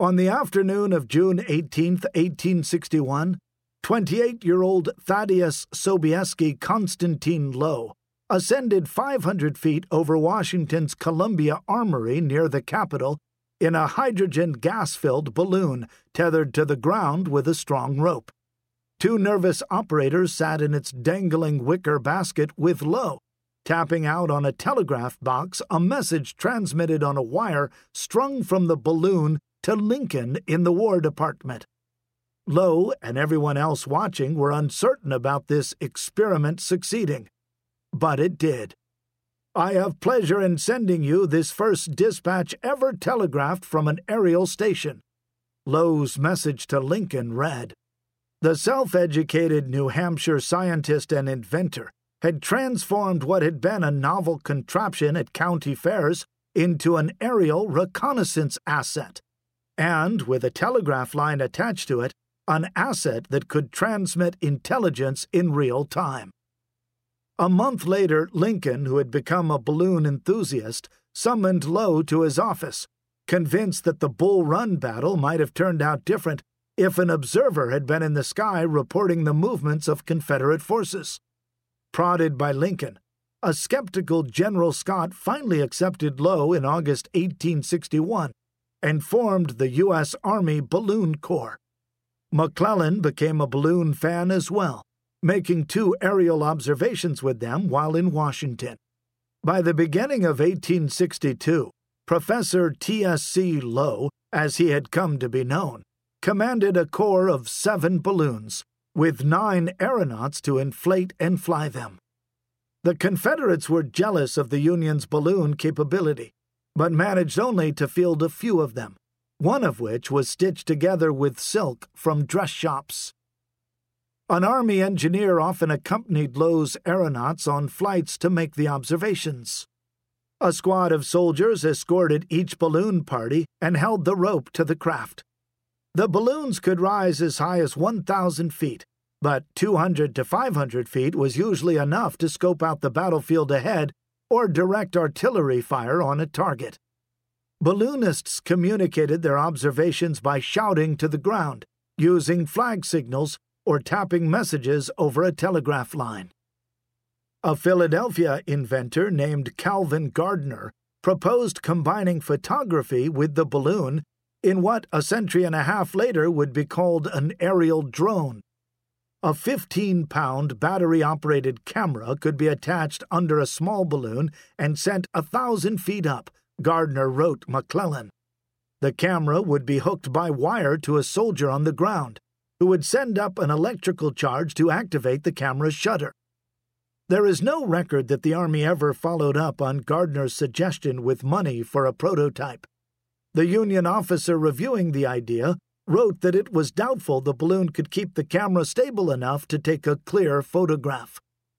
On the afternoon of June 18, 1861, 28-year-old Thaddeus Sobieski Constantine Low ascended 500 feet over Washington's Columbia Armory near the Capitol in a hydrogen gas-filled balloon tethered to the ground with a strong rope. Two nervous operators sat in its dangling wicker basket with Low, tapping out on a telegraph box a message transmitted on a wire strung from the balloon to Lincoln in the War Department. Low and everyone else watching were uncertain about this experiment succeeding. But it did. "I have pleasure in sending you this first dispatch ever telegraphed from an aerial station." Low's message to Lincoln read. The self-educated New Hampshire scientist and inventor had transformed what had been a novel contraption at county fairs into an aerial reconnaissance asset, and, with a telegraph line attached to it, an asset that could transmit intelligence in real time. A month later, Lincoln, who had become a balloon enthusiast, summoned Low to his office, convinced that the Bull Run battle might have turned out different if an observer had been in the sky reporting the movements of Confederate forces. Prodded by Lincoln, a skeptical General Scott finally accepted Low in August 1861 and formed the U.S. Army Balloon Corps. McClellan became a balloon fan as well, making 2 aerial observations with them while in Washington. By the beginning of 1862, Professor T.S.C. Low, as he had come to be known, commanded a corps of 7 balloons, with 9 aeronauts to inflate and fly them. The Confederates were jealous of the Union's balloon capability, but managed only to field a few of them, one of which was stitched together with silk from dress shops. An Army engineer often accompanied Low's aeronauts on flights to make the observations. A squad of soldiers escorted each balloon party and held the rope to the craft. The balloons could rise as high as 1,000 feet, but 200 to 500 feet was usually enough to scope out the battlefield ahead or direct artillery fire on a target. Balloonists communicated their observations by shouting to the ground, using flag signals, or tapping messages over a telegraph line. A Philadelphia inventor named Calvin Gardner proposed combining photography with the balloon in what a century and a half later would be called an aerial drone. A 15-pound battery-operated camera could be attached under a small balloon and sent 1,000 feet up, Gardner wrote McClellan. The camera would be hooked by wire to a soldier on the ground, who would send up an electrical charge to activate the camera's shutter. There is no record that the Army ever followed up on Gardner's suggestion with money for a prototype. The Union officer reviewing the idea wrote that it was doubtful the balloon could keep the camera stable enough to take a clear photograph.